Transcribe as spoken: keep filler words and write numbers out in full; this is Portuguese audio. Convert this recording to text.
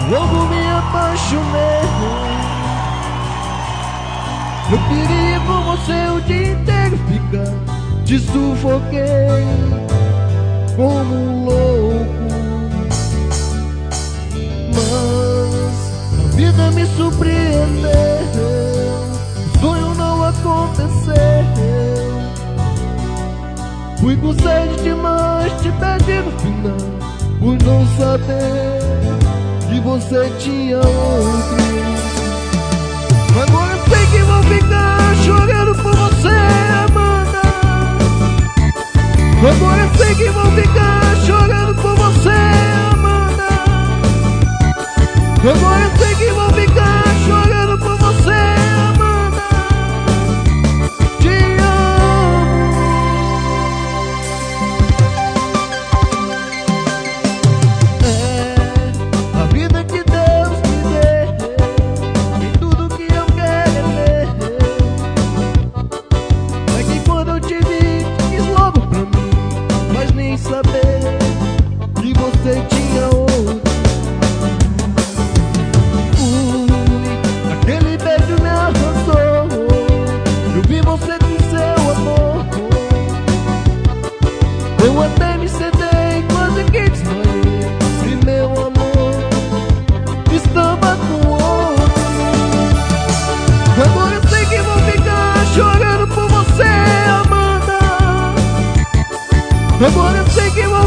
logo me apaixonei. Eu queria com você o dia inteiro ficar. Te sufoquei como um louco, mas a vida me surpreendeu. O sonho não aconteceu. Fui com sede demais, te perdi no final, por não saber que você tinha outro. Agora eu sei que vou ficar chorando por você, Amanda. Agora eu sei que vou ficar chorando por você, Amanda. Agora eu sei que vou ficar chorando por você, Amanda. Te amo. É a vida que Deus me deu, e tudo que eu quero é ter. É que quando eu te vi, quis logo pra mim, mas nem saber que você tinha outro. Ui, aquele beijo me arrasou. Eu vi você com seu amor. Eu até me sentei, quase que desmaiei, e meu amor estava com outro. Agora eu sei que vou ficar chorando por você, Amanda. Agora eu sei que vou